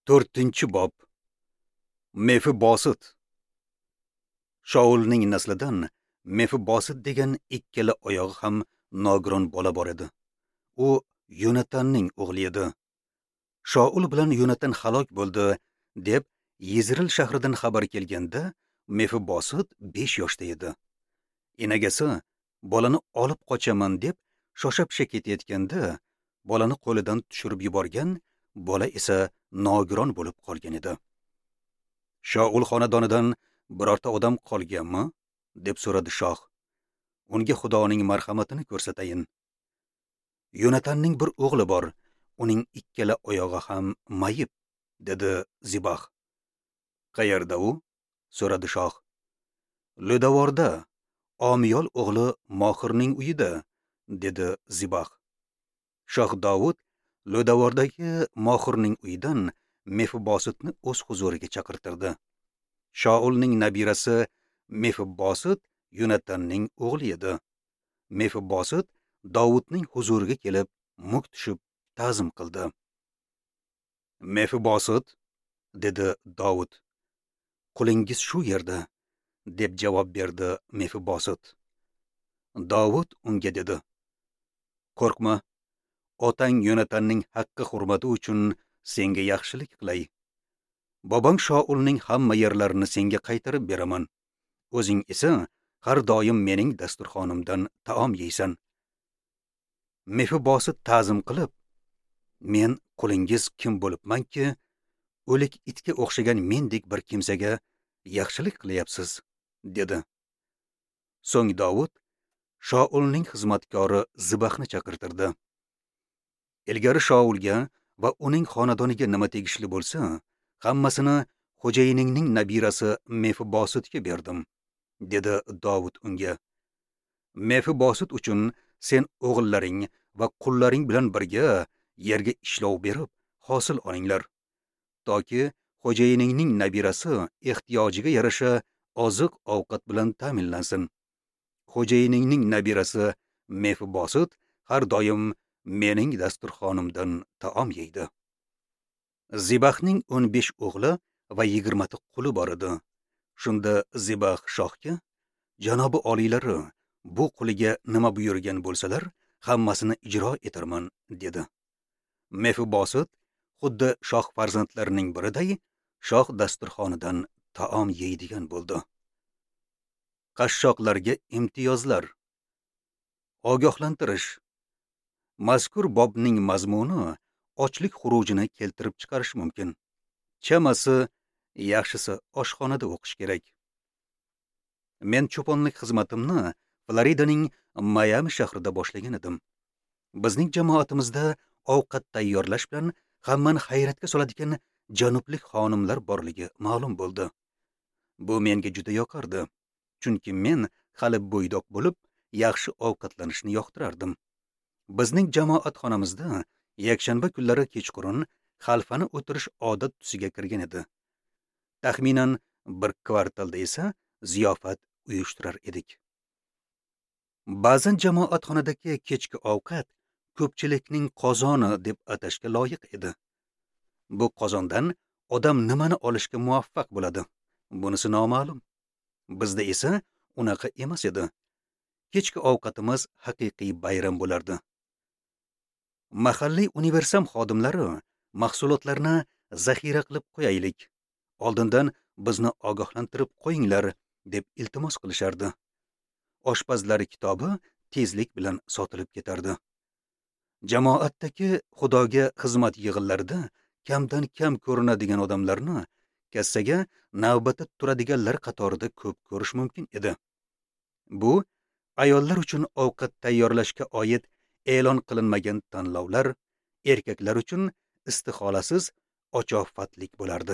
4-bob. Mefibosit. Shaulning naslidan Mefibosit degan ikkala oyog'i ham nogiron bola bor edi. U Yonatanning o'g'li edi. Shaul bilan Yonatan halok bo'ldi deb Yezril shahridan xabar kelganda Mefibosit 5 yoshda edi. Enagasi bolani olib qochaman deb shosha-pisha ketayotganda bolani qo'lidan tushirib yuborgan, bola esa nogiron bo'lib qolgan edi. Shaul xonadonidan birorta odam qolganmi? Deb so'radi shoh. Unga Xudoning marhamatini ko'rsatayin. Yonatanning bir o'g'li bor, uning ikkala oyog'i ham mayib, dedi Zibah. Qayerda u? So'radi shoh. Lo'davorda, Omiyol o'g'li Mohirning uyida, dedi Zibah. Shoh Davud Lo'davordagi Mohirning uyidan Mefibositni o'z huzuriga chaqirtirdi. Shaulning nabirasi Mefibosit Yonatanning o'g'li edi. Mefibosit Davudning huzuriga kelib, muk tushib ta'zim qildi. Mefibosit, dedi Davud. Qulingiz shu yerda, deb javob berdi Mefibosit. Davud unga dedi: Qo'rqma, otang Yonatanning haqqi hurmati uchun senga yaxshilik qilay. Bobong Shaulning hamma yerlarini senga qaytarib beraman. O'zing esa har doim mening dasturxonimdan taom yeysan. Mefibosit ta'zim qilib, men qulingiz kim bo'libmanki, o'lik itga o'xshagan mendek bir kimsaga yaxshilik qilyapsiz, dedi. So'ng Davud Shaulning xizmatkori Zibahni chaqirtirdi. Ilgari Shaulga va uning xonadoniga nima tegishli bo'lsa, hammasini xo'jayiningning nabirasi Mefibositga berdim, dedi Davud unga. Mefibosit uchun sen o'g'illaring va qullaring bilan birga yerga ishlov berib, hosil olinglar, toki xo'jayiningning nabirasi ehtiyojiga yarasha oziq ovqat bilan ta'minlansin. Xo'jayiningning nabirasi Mefibosit har doim mening dasturxonimdan taom yeydi. Zibahning 15 o'g'li va 20 quli bor edi. Shunda Zibah shohga: "Janobi oliylari, bu quliga nima buyurgan bo'lsalar, hammasini ijro etarman", dedi. Mefibosit xuddi shoh farzandlarining biriday shoh dasturxonidan taom yeydigan bo'ldi. Qashshoqlarga imtiyozlar. Ogohlantirish. Mazkur bobning mazmuni ochlik xurujini keltirib chiqarish mumkin. Chamasi, yaxshisi oshxonada o'qish kerak. Men cho'ponlik xizmatimni Floridaning Mayami shahrida boshlagan edim. Bizning jamoatimizda ovqat tayyorlash bilan hammani hayratga soladigan janublik xonimlar borligi ma'lum bo'ldi. Bu menga juda yoqardi, chunki men hali bo'ydoq bo'lib, yaxshi ovqatlanishni yoqtirardim. Bizning jamoat xonamizda yakshanba kunlari kechqurun xalfani o'tirish odat tusiga kirgan edi. Taxminan bir kvartalda esa ziyofat uyushtirar edik. Ba'zan jamoatxonadagi kechki ovqat ko'pchilikning qozoni deb atashga loyiq edi. Bu qozondan odam nimani olishga muvaffaq bo'ladi? Bunisi noma'lum. Bizda esa unaqa emas edi. Kechki ovqatimiz haqiqiy bayram bo'lardi. Mahalliy universam xodimlari mahsulotlarni zaxira qilib qo'yaylik, oldindan bizni ogohlantirib qo'yinglar, deb iltimos qilishardi. Oshpazlari kitobi tezlik bilan sotilib ketardi. Jamoatdagi Xudoga xizmat yig'inlarida kamdan kam ko'rinadigan odamlarni kassaga navbatda turadiganlar qatorida ko'p ko'rish mumkin edi. Bu ayollar uchun ovqat tayyorlashga oid e'lon qilinmagan tanlovlar, erkaklar uchun istiholasiz ochoqfatlik bo'lardi.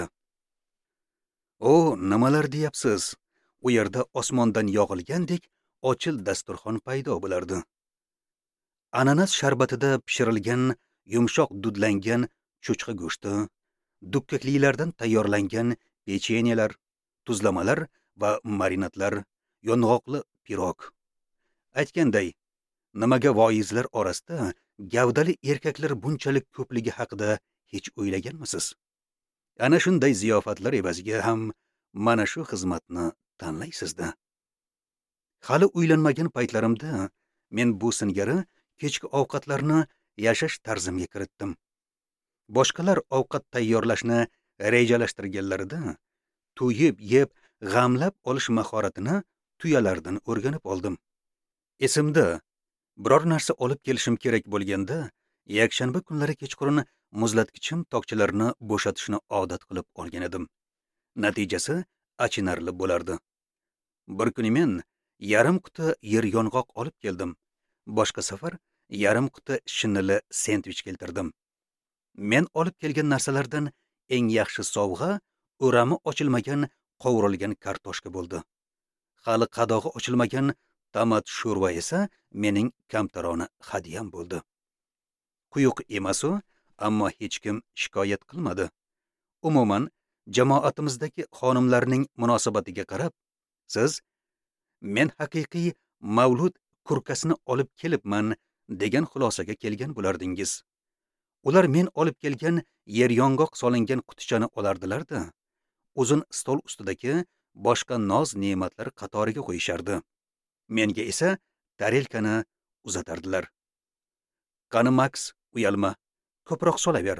"O, nimalar deyapsiz?" U yerda osmondan yog'ilgandek ochil dasturxon paydo bo'lardi. Ananas sharbatida pishirilgan, yumshoq dudlangan cho'chqa go'shti, dukkaklilardan tayyorlangan pechenyelar, tuzlamalar va marinadlar, yong'oqli pirog. Aytganday, nimaga voizlar orasida gavdali erkaklar bunchalik ko'pligi haqida hech o'ylaganmisiz? Ana shunday ziyofatlar evaziga ham mana shu xizmatni tanlaysizda. Hali uylanmagan paytlarimda men bu singari kechki ovqatlarni yashash tarzimga kiritdim. Boshqalar ovqat tayyorlashni rejalashtirganlarida to'yib yeb g'amlab olish mahoratini tuyalardan o'rganib oldim. Esimda, biror narsa olib kelishim kerak bo'lganda, yakshanba kunlari kechqurun muzlatkichim tokchalarini bo'shatishni odat qilib olgan edim. Natijasi achinarli bo'lardi. Bir kuni men yarim quti yer yong'oq olib keldim. Boshqa safar yarim quti shinnili sendvich keltirdim. Men olib kelgan narsalardan eng yaxshi sovg'a o'rami ochilmagan qovurilgan kartoshka bo'ldi. Hali qadog'i ochilmagan tomat sho'rva esa mening kamtarona hadyam bo'ldi. Quyuq emas-u, ammo hech kim shikoyat qilmadi. Umuman, jamoatimizdagi xonimlarning munosabatiga qarab, siz men haqiqiy mavlud kurkasini olib kelibman degan xulosaga kelgan bo'lardingiz. Ular men olib kelgan yer yong'oq solingan qutichani olardilar-da, uzun stol ustidagi boshqa noz-ne'matlar qatoriga qo'yishardi. Menga esa tarelkani uzatardilar. Qani Max, uyalma, ko'proq solaver.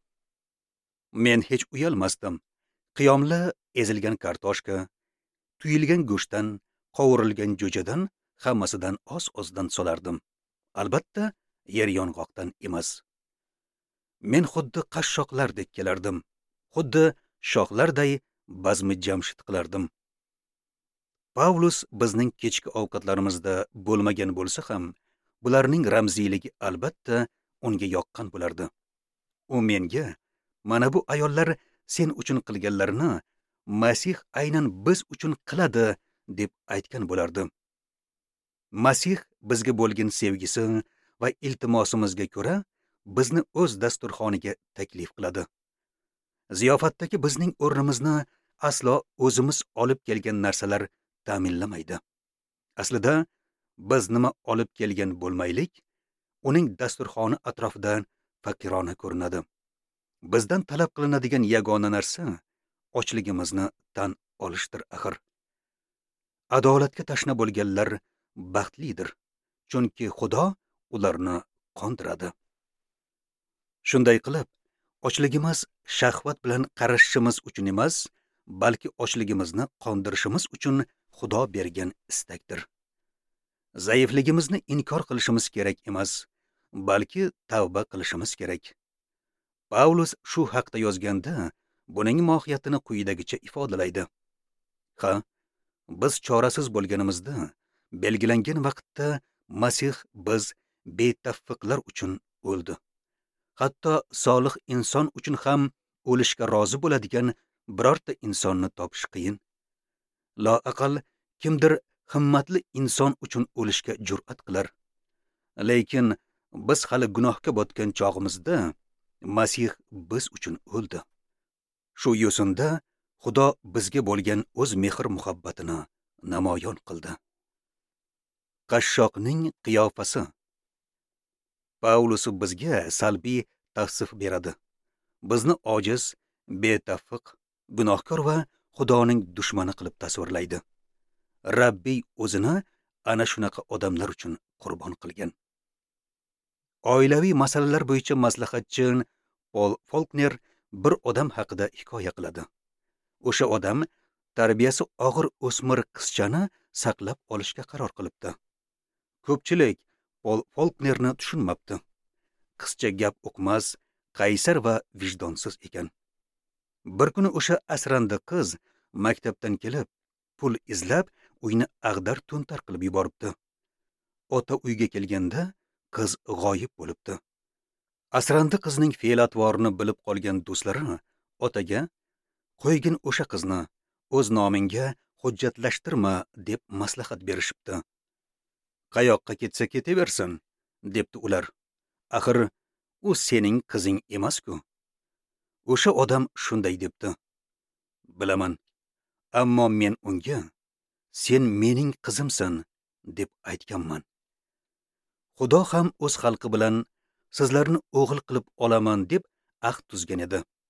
Men hech uyalmasdim. Qiyomli ezilgan kartoshka, tuyilgan go'shtdan, qovurilgan jo'jadan, hammasidan oz-ozdan solardim. Albatta, yer yong'oqdan emas. Men xuddi qashshoqlardek kelardim. Xuddi shohlarday bazmi jamshid qilardim. Pavlus bizning kechki ovqatlarimizda bo'lmagan bo'lsa ham, bularning ramziyligi albatta unga yoqqan bo'lardi. U menga, mana bu ayollar sen uchun qilganlarni Masih aynan biz uchun qiladi deb aytgan bo'lardi. Masih bizga bo'lgan sevgisi va iltimosimizga ko'ra bizni o'z dasturxoniga taklif qiladi. Ziyofatdagi bizning o'rnimizni aslo o'zimiz olib kelgan narsalar ta'minlamaydi. Aslida biz nima olib kelgan bo'lmaylik, uning dasturxoni atrofidan fakirona ko'rinadi. Bizdan talab qilinadigan yagona narsa ochligimizni tan olishdir axir. Adolatga tashna bo'lganlar baxtlidir, chunki Xudo ularni qondiradi. Shunday qilib, ochligimiz shahvat bilan qarashishimiz uchun emas, balki ochligimizni qondirishimiz uchun Xudo bergan istakdir. Zaifligimizni inkor qilishimiz kerak emas, balki tavba qilishimiz kerak. Pavlus shu haqda yozganda buning mohiyatini quyidagicha ifodalaydi. Ha, biz chorasiz bo'lganimizda, belgilangan vaqtda Masih biz betaffiqlar uchun o'ldi. Hatto solih inson uchun ham o'lishga rozi bo'ladigan birorta insonni topish qiyin. Loaqal kimdir himmatli inson uchun o'lishga jur'at qilar. Lekin biz hali gunohga botgan chog'imizda Masih biz uchun o'ldi. Shu yo'sinda Xudo bizga bo'lgan o'z mehr muhabbatini namoyon qildi. Qashshoqning qiyofasi. Pavlus bizga salbiy tavsif beradi. Bizni ojiz, betaffiq, gunohkor va Xudoning dushmani qilib tasvirlaydi. Rabbiy o'zini ana shunaqa odamlar uchun qurbon qilgan. Oilaviy masalalar bo'yicha maslahatchi Pol Folkner bir odam haqida hikoya qiladi. O'sha odam tarbiyasi og'ir o'smir qizchani saqlab olishga qaror qilibdi. Ko'pchilik Pol Folknerni tushunmabdi. Qizcha gap o'qmas, qaysar va vijdonsiz ekan. Bir kuni o'sha asrandi qiz maktabdan kelib, pul izlab uyni ag'dar-to'ntar qilib yuboribdi. Ota uyga kelganda qiz g'oyib bo'libdi. Asrandi qizning fe'l-atvorini bilib qolgan do'stlari otaga qo'ygin o'sha qizni, o'z nomingga hujjatlashtirma deb maslahat berishibdi. Qayoqqa ketsa ketaversin, debdi ular. Axir u sening qizing emas-ku. O'sha odam shunday debdi. Bilaman, ammo men unga sen mening qizimsan deb aytganman. Xudo ham o'z xalqi bilan sizlarni o'g'il qilib olaman deb ahd tuzgan edi.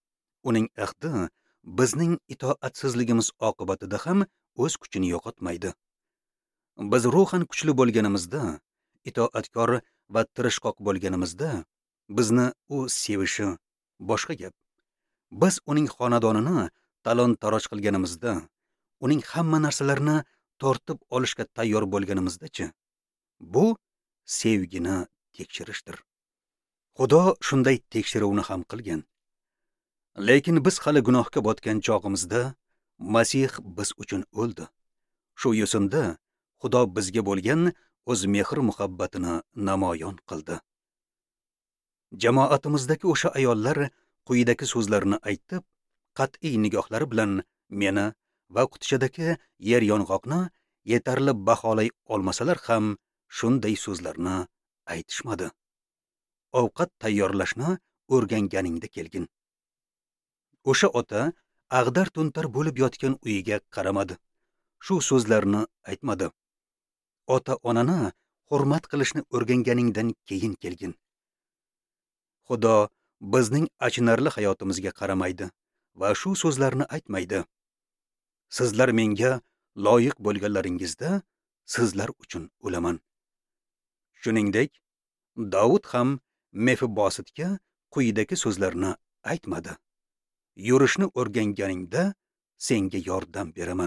uning ahdi bizning itoatsizligimiz oqibatida ham o'z kuchini yo'qotmaydi. Biz ruhan kuchli bo'lganimizda, itoatkor va tirishqoq bo'lganimizda, bizni u sevishi boshqa gap. Biz uning xonadonini talon-taroj qilganimizda, uning hamma narsalarini tortib olishga tayyor bo'lganimizda-chi, bu sevgini tekshirishdir. Xudo shunday tekshiruvni ham qilgan. Lekin biz hali gunohga botgan chog'imizda Masih biz uchun o'ldi. Shu yo'sinda Xudo bizga bo'lgan o'z mehr muhabbatini namoyon qildi. Jamoatimizdagi o'sha ayollar quyidagi so'zlarni aytib, qat'iy nigohlari bilan meni va qutishadagi yer yong'oqni yetarli baholay olmasalar ham shunday so'zlarni aytishmadi. Ovqat tayyorlashni o'rganganingda kelgin. O'sha ota ag'dar-to'ntar bo'lib yotgan uyiga qaramadi. Shu so'zlarni aytmadi. Ota-onani hurmat qilishni o'rganganingdan keyin kelgin. Xudo bizning achinarli hayotimizga qaramaydi va shu so'zlarni aytmaydi. Sizlar menga loyiq bo'lganlaringizda sizlar uchun o'laman. Shuningdek, Davud ham Mefibositga quyidagi so'zlarni aytmadi. Yurishni o'rganganingda senga yordam beraman.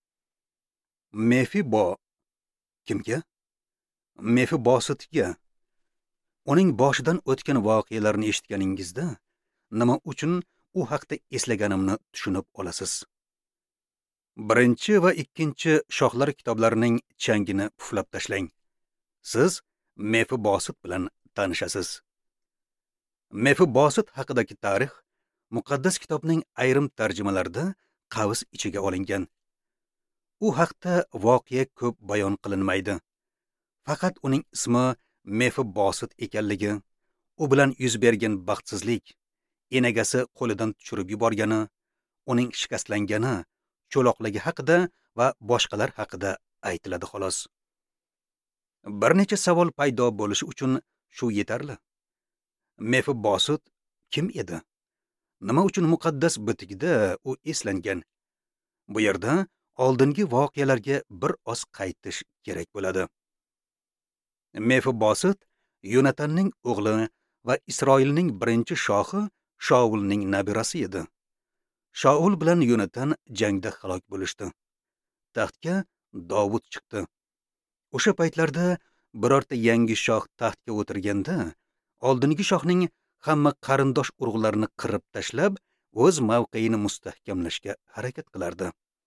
Mefibo kimga? Mefibositga. Uning boshidan o'tgan voqealarni eshitganingizda nima uchun u haqda eslaganimni tushunib olasiz. 1 va 2 shohlar kitoblarining changini puflab tashlang. Siz Mefibosit bilan tanishasiz. Mefibosit haqidagi tarix muqaddas kitobning ayrim tarjimalarida qavs ichiga olingan. U haqda voqea ko'p bayon qilinmaydi. Faqat uning ismi Mefibosit ekanligi, u bilan yuz bergan baxtsizlik, enagasi qo'lidan tushirib yuborgani, uning shikastlangani, cho'loqligi haqida va boshqalar haqida aytiladi xolos. Bir necha savol paydo bo'lishi uchun shu yetarli. Mefibosit kim edi? Nima uchun muqaddas bitigida u eslangan? Bu yerda oldingi voqealarga bir oz qaytish kerak bo'ladi. Mefibosit Yonatanning o'g'li va Isroilning birinchi shohi Shaulning nabirasi edi. Shaul bilan Yonatan jangda halok bo'lishdi. Taxtga Davud chiqdi. O'sha paytlarda birorta yangi shoh taxtga o'tirganda, oldingi shohning hamma qarindosh urug'larini qirib tashlab, o'z mavqeini mustahkamlashga harakat qilardi.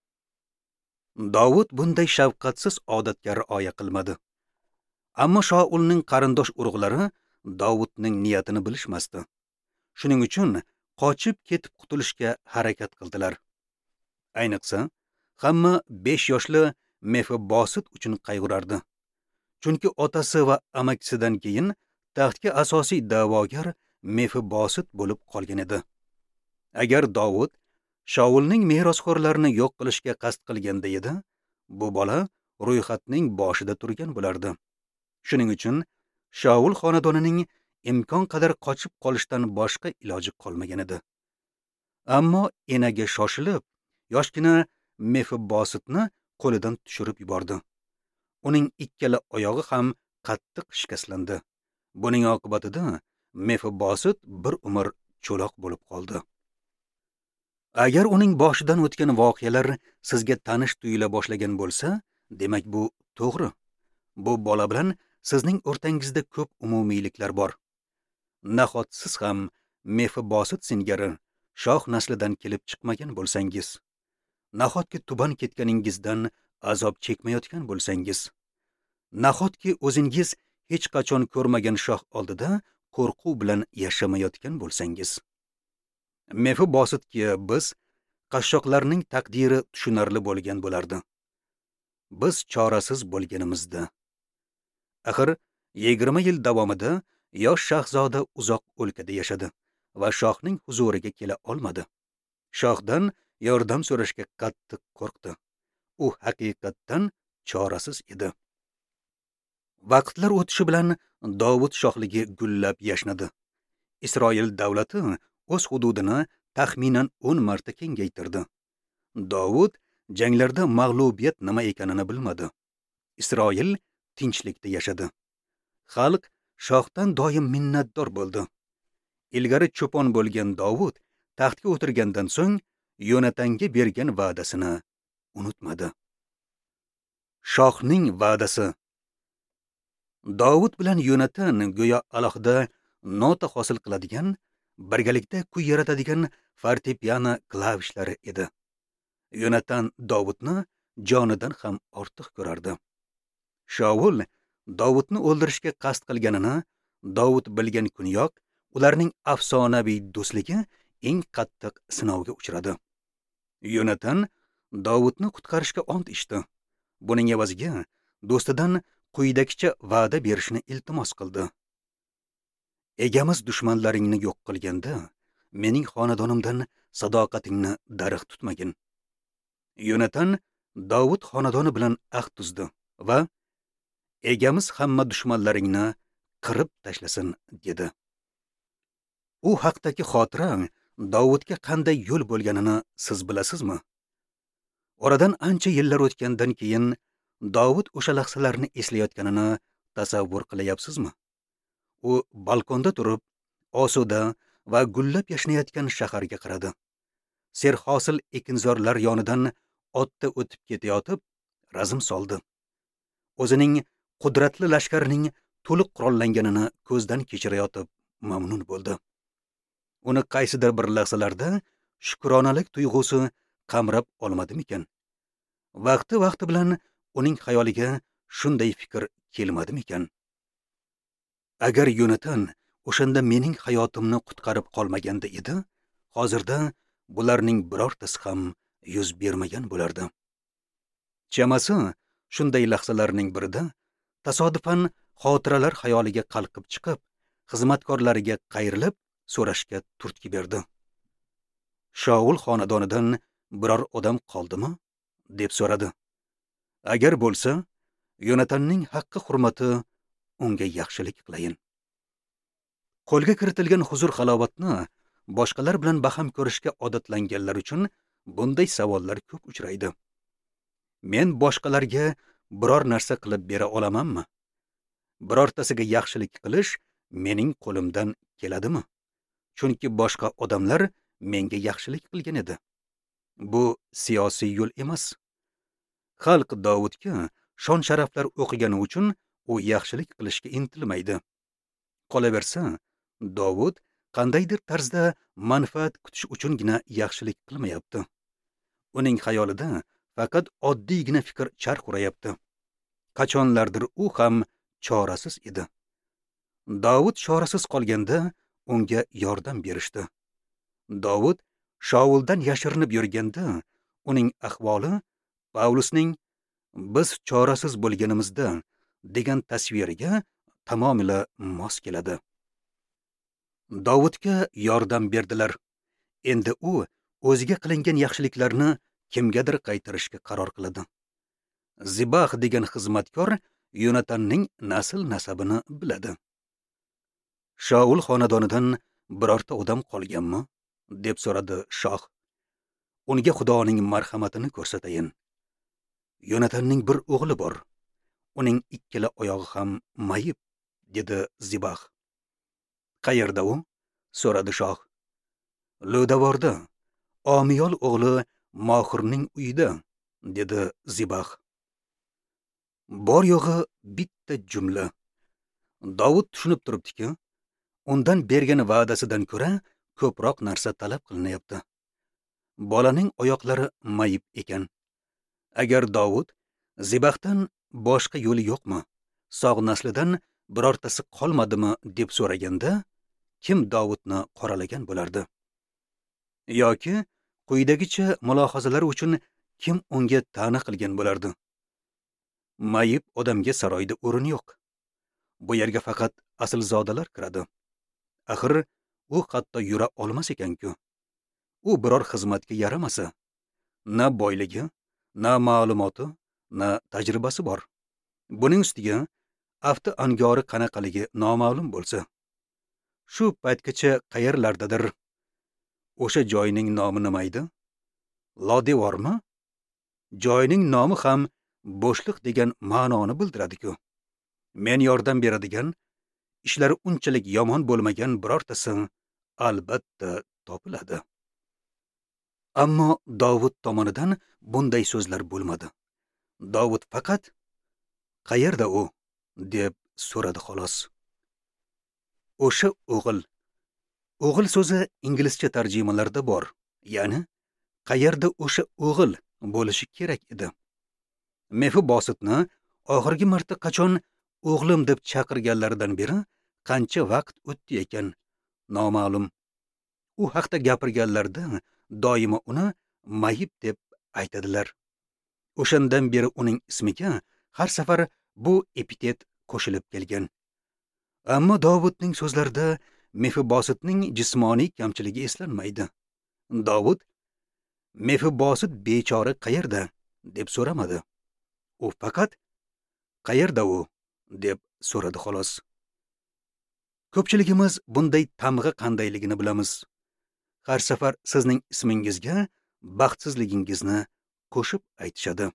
Davud bunday shafqatsiz odatga rioya qilmadi. Ammo Shaulning qarindosh urug'lari Davudning niyatini bilishmasdi. Shuning uchun qochib ketib qutulishga harakat qildilar. Ayniqsa, hamma 5 yoshli Mefibosit uchun qayg'urardi. Chunki otasi va amakisidan keyin taxtga asosiy da'vogar Mefibosit bo'lib qolgan edi. Agar Davud Shaulning merosxo'rlarini yo'q qilishga qasd qilganda edi, bu bola ro'yxatning boshida turgan bo'lardi. Shuning uchun Shaul xonadonining imkon qadar qochib qolishdan boshqa iloji qolmagan edi. Ammo enaga shoshilib, yoshgina Mefibositni qo'lidan tushirib yubordi. Uning ikkala oyog'i ham qattiq shikastlandi. Buning oqibatida Mefibosit bir umr cho'loq bo'lib qoldi. Agar uning boshidan o'tgan voqealar sizga tanish tuyula boshlagan bo'lsa, demak bu to'g'ri. Bu bola bilan sizning o'rtangizda ko'p umumiyliklar bor. Nahot siz ham Mefibosit singari shoh naslidan kelib chiqmagan bo'lsangiz, nahotki tuban ketganingizdan azob chekmayotgan bo'lsangiz, nahotki o'zingiz hech qachon ko'rmagan shoh oldida qo'rquv bilan yashamayotgan bo'lsangiz. Mefibositga biz qashshoqlarning taqdiri tushunarli bo'lgan bo'lardi. Biz chorasiz bo'lganimizda. Axir 20 yil davomida yosh shahzoda uzoq o'lkada yashadi va shohning huzuriga kela olmadi. Shohdan yordam so'rashga qattiq qo'rqdi. U haqiqatdan chorasiz edi. Vaqtlar o'tishi bilan Davud shohligi gullab yashnadi. Isroil davlati o'z hududini taxminan 10 marta kengaytirdi. Davud janglarda mag'lubiyat nima ekanini bilmadi. Isroil tinchlikda yashadi. Xalq shohdan doim minnatdor bo'ldi. Ilgari cho'pon bo'lgan Davud taxtga o'tirgandan so'ng Yonatanga bergan va'dasini unutmadi. Shohning va'dasi. Davud bilan Yonatan go'yo alohida nota hosil qiladigan, birgalikda kuy yaratadigan fortepiano klavishlari edi. Yonatan Davudni jonidan ham ortiq ko'rardi. Shaul Davudni o'ldirishga qasd qilganini Davud bilgan kuniyoq ularning afsonaviy do'stligi eng qattiq sinovga uchradi. Yonatan Davudni qutqarishga ont ichdi. Buning evaziga do'stidan quyidagicha va'da berishni iltimos qildi. Egamiz dushmanlaringni yo'q qilganda, mening xonadonimdan sadoqatingni darig' tutmagin. Yonatan Davud xonadoni bilan ahd tuzdi va egamiz hamma dushmanlaringni qirib tashlasin dedi. U haqdagi xotira Davudga qanday yo'l bo'lganini siz bilasizmi? Oradan ancha yillar o'tgandan keyin Davud o'sha lahzalarni eslayotganini tasavvur qilyapsizmi? U balkonda turib, osuda va gullab yashnayotgan shaharga qaradi. Serhosil ekinzorlar yonidan otda o'tib ketayotib, razm soldi. O'zining qudratli lashkarining to'liq qurollanganini ko'zdan kechirayotib mamnun bo'ldi. Uni qaysidir bir lahzalarda shukronalik tuyg'usi qamrab olmadimikan? Vaqti bilan uning xayoliga shunday fikr kelmadimikan? Agar Yonatan o'shanda mening hayotimni qutqarib qolmaganda edi, hozirda bularning birortasi ham yuz bermagan bo'lardi. Chamasi shunday lahzalarning birida tasodifan xotiralar xayoliga qalqib chiqib, xizmatkorlariga qayrilib so'rashga turtki berdi. Shaul xonadonidan biror odam qoldimi? Deb so'radi. Agar bo'lsa, Yonatanning haqqi hurmati unga yaxshilik qilayin. Qo'lga kiritilgan huzur halovatni boshqalar bilan baham ko'rishga odatlanganlar uchun bunday savollar ko'p uchraydi. Men boshqalarga biror narsa qilib bera olamanmi? Birortasiga yaxshilik qilish mening qo'limdan keladimi? Chunki boshqa odamlar menga yaxshilik qilgan edi. Bu siyosiy yo'l emas. Xalq Davudga shon-sharaflar o'qigani uchun u yaxshilik qilishga intilmaydi. Qolaversa, Davud qandaydir tarzda manfaat kutish uchungina yaxshilik qilmayapti. Uning xayolida faqat oddiygina fikr charx urayapti. Qachonlardir u ham chorasiz edi. Davud chorasiz qolganda unga yordam berishdi. Davud Shauldan yashirinib yurganda uning ahvoli Pavlusning biz chorasiz bo'lganimizda degan tasviriga tamomila mos keladi. Davudga yordam berdilar. Endi u o'ziga qilingan yaxshiliklarni kimgadir qaytarishga qaror qiladi. Zibah degan xizmatkor Yonatanning nasl nasabini biladi. Shaul xonadonidan birorta odam qolganmi? Deb so'radi shoh. Unga Xudoning marhamatini ko'rsatayin. Yonatanning bir o'g'li bor. Uning ikkala oyog'i ham mayib, dedi Zibah. Qayerda u? So'radi shoh. Lo'davorda, Omiyol o'g'li Mohirning uyida, dedi Zibah. Bor yo'g'i bitta jumla. Davud tushunib turibdi-ki, undan bergan va'dasidan ko'ra ko'proq narsa talab qilinayapti. Bolaning oyoqlari mayib ekan. Agar Davud Zibahdan boshqa yo'li yo'qmi? Sog' naslidan birortasi qolmadimi deb so'raganda, kim Davudni qoralagan bo'lardi? Yoki quyidagicha mulohazalar uchun kim unga ta'na qilgan bo'lardi? Mayib odamga saroyda o'rin yo'q. Bu yerga faqat aslzodalar kiradi. Axir u hatto yura olmas ekan-ku. U biror xizmatga yaramasa, na boyligi, na ma'lumoti, na tajribasi bor. Buning ustiga afti angori qanaqaligi noma'lum bo'lsa, shu paytgacha qayerlardadir O'sha joyning nomi nima edi? Lodevormi? Joyning nomi ham bo'shliq degan ma'noni bildiradi-ku. Men yordam beradigan, ishlari unchalik yomon bo'lmagan birortasi albatta topiladi. Ammo Davud tomonidan bunday so'zlar bo'lmadi. Davud faqat "Qayerda u?" deb so'radi xolos. O'sha o'g'il. O'g'il so'zi inglizcha tarjimalarda bor. Ya'ni qayerda o'sha o'g'il bo'lishi kerak edi. Mefibositni oxirgi marta qachon o'g'lim deb chaqirganlaridan beri qancha vaqt o'tdi ekan noma'lum. U haqda gapirganlarda doimo uni Mayib deb aytadilar. O'shandan beri uning ismiga har safar bu epitet qo'shilib kelgan. Ammo Davudning so'zlarida Mefibositning jismoniy kamchiligi eslanmaydi. Davud Mefibosit bechora qayerda deb so'ramadi. U faqat "Qayerda u?" deb so'radi xolos. Ko'pchiligimiz bunday tamg'a qandayligini bilamiz. Har safar sizning ismingizga baxtsizligingizni qo'shib aytishadi.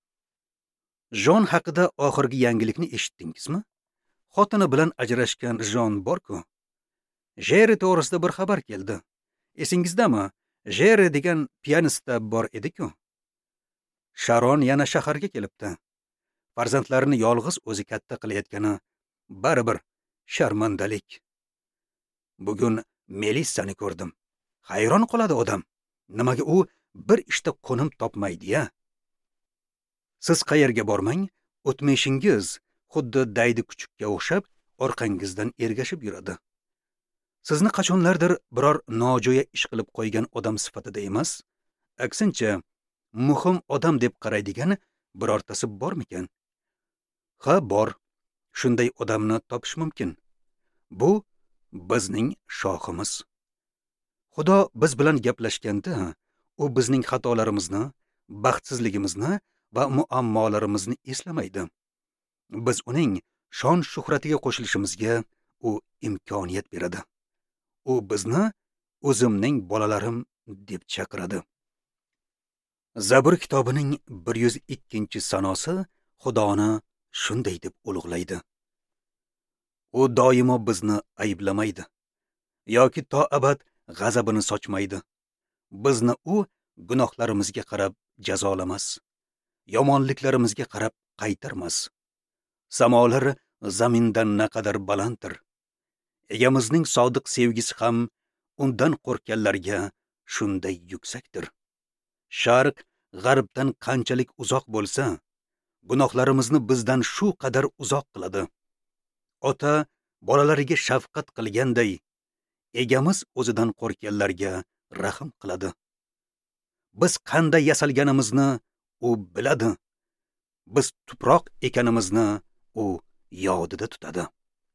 Jon haqida oxirgi yangilikni eshitdingizmi? Xotini bilan ajrashgan Jon bor-ku. Jeri to'g'risida bir xabar keldi. Esingizdami? Jeri degan pianista bor edi-ku. Sharon yana shaharga kelibdi. Farzandlarini yolg'iz o'zi katta qilayotgani baribir sharmandalik. Bugun Melissani ko'rdim. Hayron qoladi odam. Nimaga u bir ishda qo'nim topmaydi-ya? Siz qayerga bormang, o'tmishingiz xuddi daydi kuchukka o'xshab orqangizdan ergashib yuradi. Sizni qachonlardir biror nojo'ya ish qilib qo'ygan odam sifatida emas, aksincha muhim odam deb qaraydigan birortasi bormikan? Ha, bor. Shunday odamni topish mumkin. Bu bizning shoximiz. Xudo biz bilan gaplashganda, u bizning xatolarimizni, baxtsizligimizni va muammolarimizni eslamaydi. Biz uning shon shuhratiga qo'shilishimizga u imkoniyat beradi. U bizni o'zimning bolalarim deb chaqiradi. Zabur kitobining 102-sanosi Xudoni shunday deb ulug'laydi. U doimo bizni ayblamaydi yoki to abad g'azabini sochmaydi. Bizni u gunohlarimizga qarab jazolamas, yomonliklarimizga qarab qaytarmas. Samolar zamindan naqadar balanddir. Egamizning sodiq sevgisi ham undan qo'rqganlarga shunday yuksakdir. Sharq g'arbdan qanchalik uzoq bo'lsa, gunohlarimizni bizdan shu qadar uzoq qiladi. Ota bolalariga shafqat qilganday, egamiz o'zidan qo'rqganlarga rahim qiladi. Biz qanday yasalganimizni u biladi. Biz tuproq ekanimizni u yodida tutadi.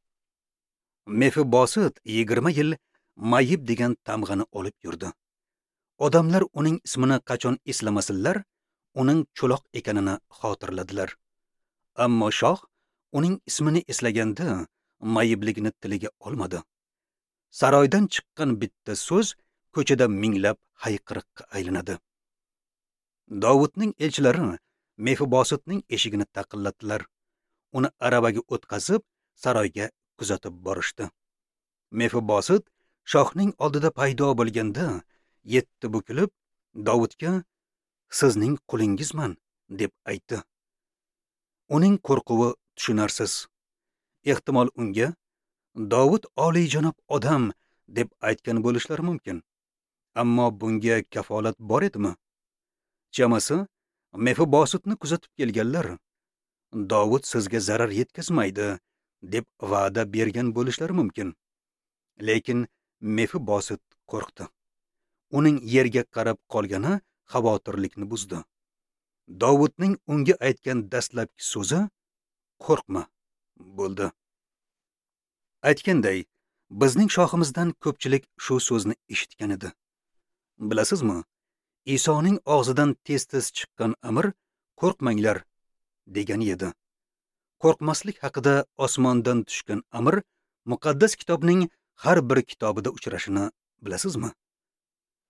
Mefibosit 20 yil Mayib degan tamg'ani olib yurdi. Odamlar uning ismini qachon eslamasinlar, uning cho'loq ekanini xotirladilar. Ammo shoh uning ismini eslaganda Mayibligini tiliga olmadi. Saroydan chiqqan bitta so'z ko'chada minglab hayqiriqqa aylanadi. Davudning elchilari Mefibositning eshigini taqillatdilar. Uni aravaga o'tkazib, saroyga kuzatib borishdi. Mefibosit shohning oldida paydo bo'lganda, yetti bukilib, Davudga "Sizning qulingizman" deb aytdi. Uning qo'rquvi tushunarsiz. Ehtimol unga Davud oliyjanob odam deb aytgan bo'lishlari mumkin. Ammo bunga kafolat bor edimi? Chamasi, Mefibositni kuzatib kelganlar Davud sizga zarar yetkazmaydi deb va'da bergan bo'lishlari mumkin. Lekin Mefibosit qo'rqdi. Uning yerga qarab qolgani xavotirlikni buzdi. Davudning unga aytgan dastlabki so'zi "Qo'rqma" bo'ldi. Aytganday, bizning shohimizdan ko'pchilik shu so'zni eshitgan edi. Bilasizmi, Isoning og'zidan tez-tez chiqqan amr "Qo'rqmanglar" degan edi. Qo'rqmaslik haqida osmondan tushgan amr muqaddas kitobning har bir kitobida uchrashini bilasizmi?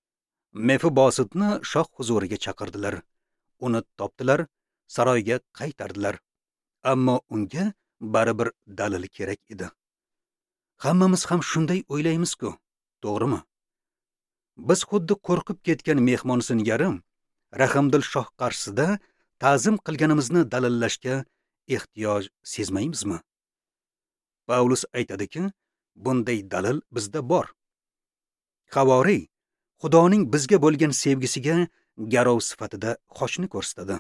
Mefibositni shoh huzuriga chaqirdilar. Uni topdilar, saroyga qaytardilar. Ammo unga baribir dalil kerak edi. Hammamiz ham shunday o'ylaymiz-ku, to'g'rimi? Biz xuddi qo'rqib ketgan mehmon singarim rahmdil shoh qarshisida ta'zim qilganimizni dalillashga ehtiyoj sezmaymizmi? Paulus aytadiki, bunday dalil bizda bor. Havoriy Xudoning bizga bo'lgan sevgisiga garov sifatida xochni ko'rsatadi.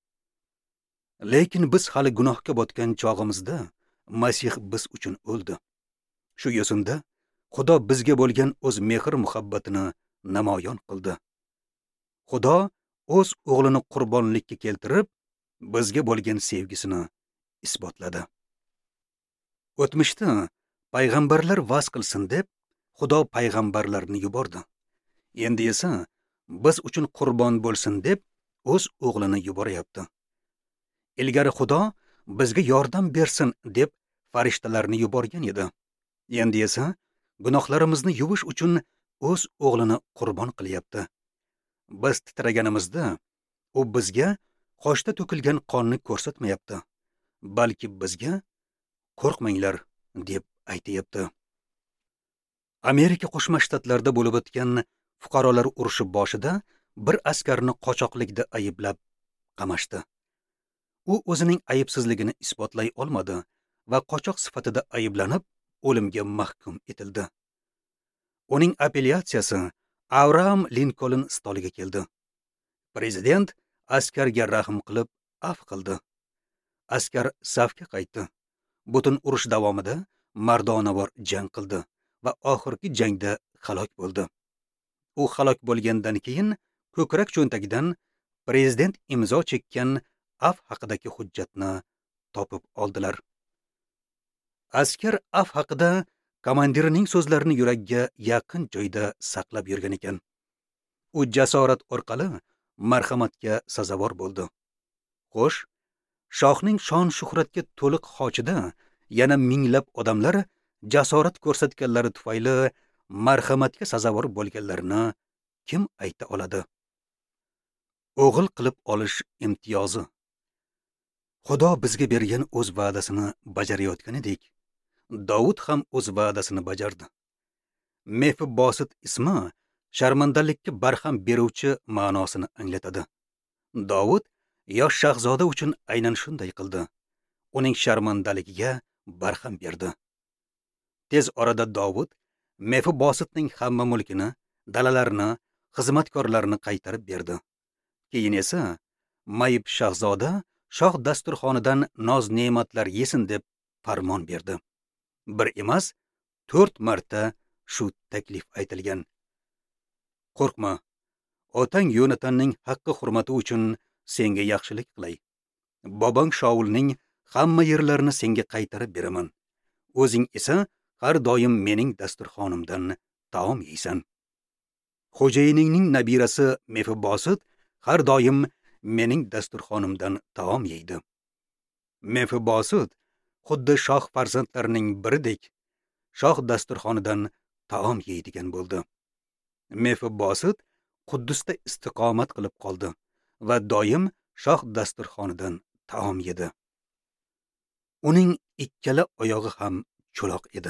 Lekin biz hali gunohga botgan chog'imizda Masih biz uchun o'ldi. Shu yo'sinda Xudo bizga bo'lgan o'z mehr muhabbatini namoyon qildi. Xudo o'z o'g'lini qurbonlikka keltirib, bizga bo'lgan sevgisini isbotladi. O'tmishda payg'ambarlar va'z qilsin deb Xudo payg'ambarlarni yubordi. Endi esa biz uchun qurbon bo'lsin deb o'z o'g'lini yuboryapti. Ilgari Xudo bizga yordam bersin deb farishtalarni yuborgan edi. Endi esa gunohlarimizni yuvish uchun o'z o'g'lini qurbon qilyapti. Biz titraganimizda u bizga qoshda to'kilgan qonni ko'rsatmayapti, balki bizga qo'rqmanglar deb aytayapti. Amerika Qo'shma Shtatlarida bo'lib o'tgan fuqarolar urushi boshida bir askarni qochoqlikda ayblab qamashdi. U o'zining aybsizligini isbotlay olmadi va qochoq sifatida ayblanib o'limga mahkum etildi. Uning apellyatsiyasi Abraham Lincoln stoliga keldi. Prezident askarga rahm qilib af qildi. Askar safga qaytdi. Butun urush davomida mardonavor jang qildi va oxirgi jangda halok bo'ldi. U halok bo'lgandan keyin ko'krak cho'ntagidan prezident imzo chekkan af haqidagi hujjatni topib oldilar. Askar af haqida komandirining so'zlarini yuragiga yaqin joyda saqlab yurgan ekan. U jasorat orqali marhamatga sazovor bo'ldi. Xo'sh, shohning shon shuhratga to'liq xochida yana minglab odamlar jasorat ko'rsatganlari tufayli marhamatga sazovor bo'lganlarini kim ayta oladi? O'g'il qilib olish imtiyozi. Xudo bizga bergan o'z va'dasini bajarayotganidek, Davud ham o'z va'dasini bajardi. Mefibosit ismi sharmandalikka barham beruvchi ma'nosini anglatadi. Davud yosh shahzoda uchun aynan shunday qildi. Uning sharmandaligiga barham berdi. Tez orada Davud Mefibositning hamma mulkini, dalalarini, xizmatkorlarini qaytarib berdi. Keyin esa mayib shahzoda shoh dasturxonidan noz-ne'matlar yesin deb farmon berdi. Bir emas, 4 marta shu taklif aytilgan. Qo'rqma, otang Yonatanning haqqi hurmati uchun senga yaxshilik qilay. Bobong Shaulning hamma yerlarini senga qaytarib beraman. O'zing esa har doim mening dasturxonimdan taom yeysan. Xo'jayiningning nabirasi Mefibosit har doim mening dasturxonimdan taom yeydi. Mefibosit xuddi shoh farzandlarining biridek shoh dasturxonidan taom yeydigan bo'ldi. Mefibosit Quddusda istiqomat qilib qoldi va doim shoh dasturxonidan taom yedi. Uning ikkala oyog'i ham cho'loq edi.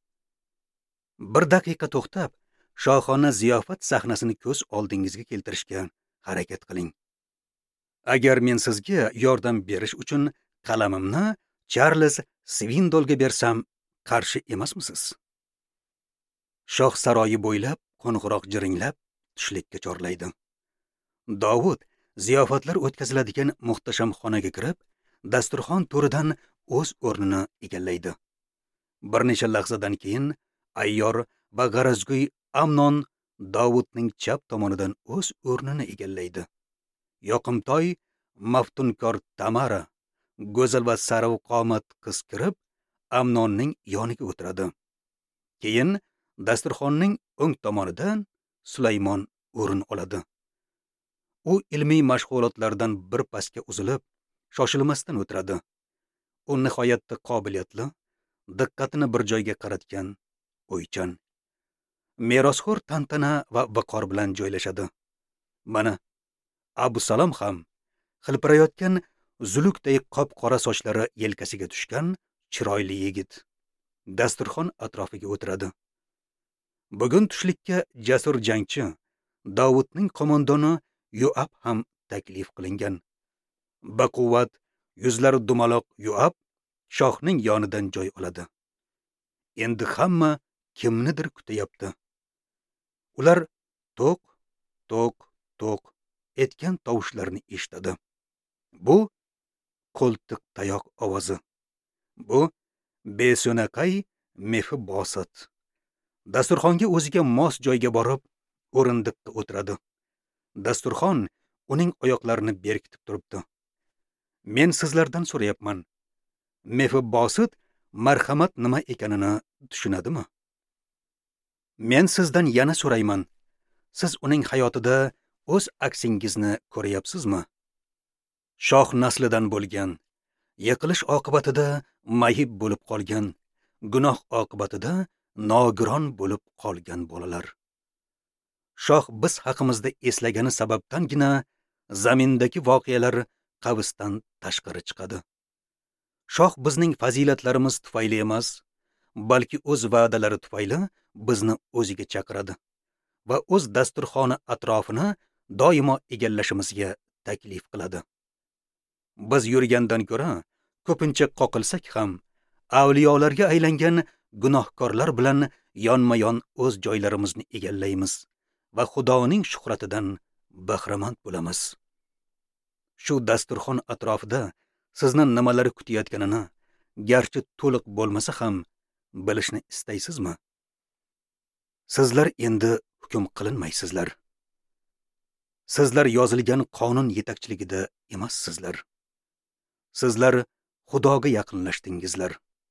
Bir daqiqa to'xtab, shohona ziyofat sahnasini ko'z oldingizga keltirishga harakat qiling. Agar men sizga yordam berish uchun qalamimni Charles Swindollga bersam, qarshi emasmisiz? Shoh saroyi bo'ylab qo'ng'iroq jiringlab tushlikka chorlaydi. Davud ziyofatlar o'tkaziladigan muhtasham xonaga kirib, dasturxon to'ridan o'z o'rnini egallaydi. Bir necha lahzadan keyin ayyor va g'arazgo'y Amnon Davudning chap tomonidan o'z o'rnini egallaydi. Yoqimtoy, maftunkor Tamara, go'zal va sarvqomat qiz kirib, Amnonning yoniga o'tiradi. Keyin dasturxonning o'ng tomonidan Sulaymon o'rin oladi. U ilmiy mashg'ulotlardan bir pasga uzilib, shoshilmasdan o'tiradi. U nihoyatda qobiliyatli, diqqatini bir joyga qaratgan, o'ychan. merosxo'r tantana va viqor bilan joylashadi. Mana Abusalom ham xilpirayotgan zulukday qop-qora sochlari yelkasiga tushgan chiroyli yigit dasturxon atrofiga o'tiradi. Bugun tushlikka jasur jangchi Davudning qo'mondoni Yoab ham taklif qilingan. Baquvvat, yuzlari dumaloq Yoab shohning yonidan joy oladi. Endi hamma kimnidir kutyapti. Ular to'q, to'q, to'q etgan tovushlarni eshitadi. Bu qo'ltiq tayoq ovozi. Bu beso'naqay Mefibosat. Dasturxonga o'ziga mos joyga borib, o'rindiqqa o'tiradi. Dasturxon uning oyoqlarini berkitib turibdi. Men sizlardan so'rayapman. Mefibosat marhamat nima ekanini tushunadimi? Men sizdan yana so'rayman. Siz uning hayotida o'z aksingizni ko'ryapsizmi? Shoh naslidan bo'lgan, yiqilish oqibatida mayib bo'lib qolgan, gunoh oqibatida nogiron bo'lib qolgan bolalar. Shoh biz haqimizda eslagani sababdangina zamindagi voqealar qavsdan tashqari chiqadi. Shoh bizning fazilatlarimiz tufayli emas, balki o'z va'dalari tufayli bizni o'ziga chaqiradi va o'z dasturxoni atrofini doimo egallashimizga taklif qiladi. Biz yurgandan ko'ra ko'pincha qoqilsak ham, avliyolarga aylangan gunohkorlar bilan yonma-yon o'z joylarimizni egallaymiz va Xudoning shuhratidan bahramand bo'lamiz. Shu dasturxon atrofida sizni nimalar kutayotganini, garchi to'liq bo'lmasa ham, bilishni istaysizmi? Sizlar endi hukm qilinmaysizlar. Sizlar yozilgan qonun yetakchiligida emassizlar. Sizlar Xudoga yaqinlashdingizlar.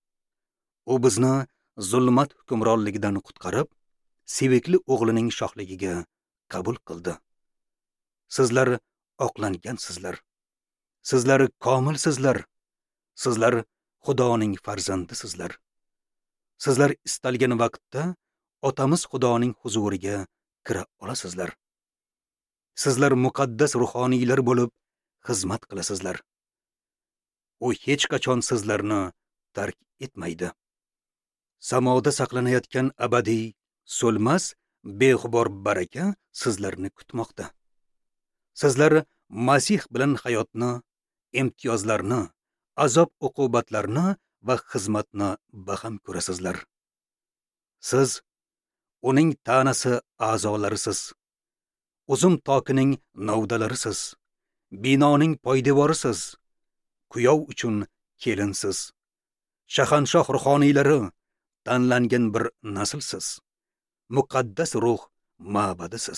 U bizni zulmat hukmronligidan qutqarib, sevikli o'g'lining shohligiga qabul qildi. Sizlar oqlangansizlar. Sizlar komilsizlar. Sizlar Xudoning farzandisizlar. Sizlar istalgan vaqtda otamiz Xudoning huzuriga kira olasizlar. Sizlar muqaddas ruhoniylar bo'lib xizmat qilasizlar. U hech qachon sizlarni tark etmaydi. Samoda saqlanayotgan abadiy, so'lmas, beg'ubor baraka sizlarni kutmoqda. Sizlar Masih bilan hayotni, imtiyozlarni, azob-uqubatlarni va xizmatni baham ko'rasizlar. Siz uning tanasi a'zolarisiz. Uzum tokining novdalarisiz. Binoning poydevorisiz. Kuyov uchun kelinsiz. Shahanshoh ruhoniylari tanlangan bir naslsiz. Muqaddas ruh ma'badisiz.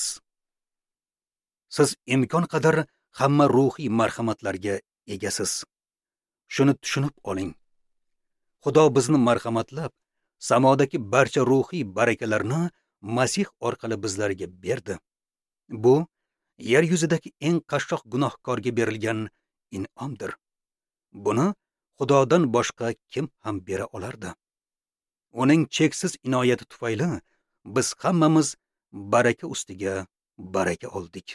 Siz imkon qadar hamma ruhiy marhamatlarga egasiz. Shuni tushunib oling. Xudo bizni marhamatlab, samodagi barcha ruhiy barakalarni Masih orqali bizlarga berdi. Bu yer yuzidagi eng qashshoq gunohkorga berilgan in'omdir. Buni Xudodan boshqa kim ham bera olardi? Uning cheksiz inoyati tufayli biz hammamiz baraka ustiga baraka oldik.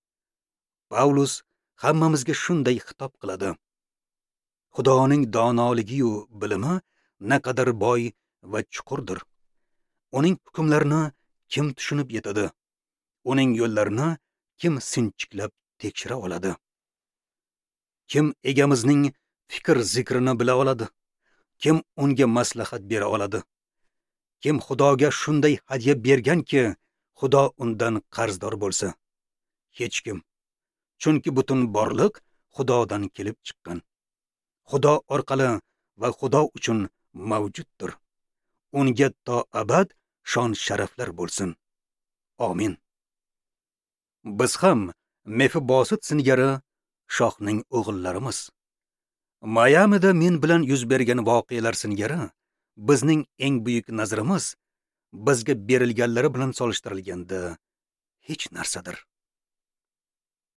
Pavlus hammamizga shunday xitob qiladi. Xudoning donoligi yu bilimi naqadar boy va chuqurdir. Uning hukmlarini kim tushunib yetadi? Uning yo'llarini kim sinchiklab tekshira oladi? Kim egamizning fikr zikrini bila oladi? Kim unga maslahat bera oladi? Kim Xudoga shunday hadya berganki, Xudo undan qarzdor bo'lsa? Hech kim. Chunki butun borliq Xudodan kelib chiqqan. Xudo orqali va Xudo uchun mavjuddir. Unga to abad shon sharaflar bo'lsin. Amin. Biz ham Mefibosat singari shohning o'g'illarimiz. Mayamida men bilan yuz bergan voqealar singari bizning eng buyuk nazrimiz bizga berilganlari bilan solishtirilganda hech narsadir.